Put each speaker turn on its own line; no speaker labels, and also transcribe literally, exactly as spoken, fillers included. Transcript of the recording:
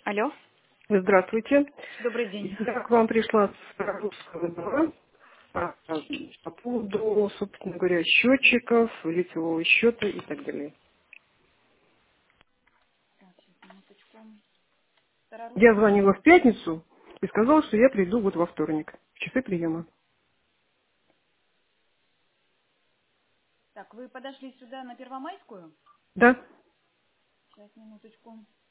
Алло,
Здравствуйте.
добрый день.
Я к вам пришла с русского двора а, а, по поводу, собственно говоря, счетчиков, лицевого счета и так далее.
Так, сейчас, минуточку.
Я
Старорусского.
звонила в пятницу и сказала, что я приду вот во вторник, в часы приема.
Так, вы подошли сюда на Первомайскую?
Да,
Сейчас, минуточку.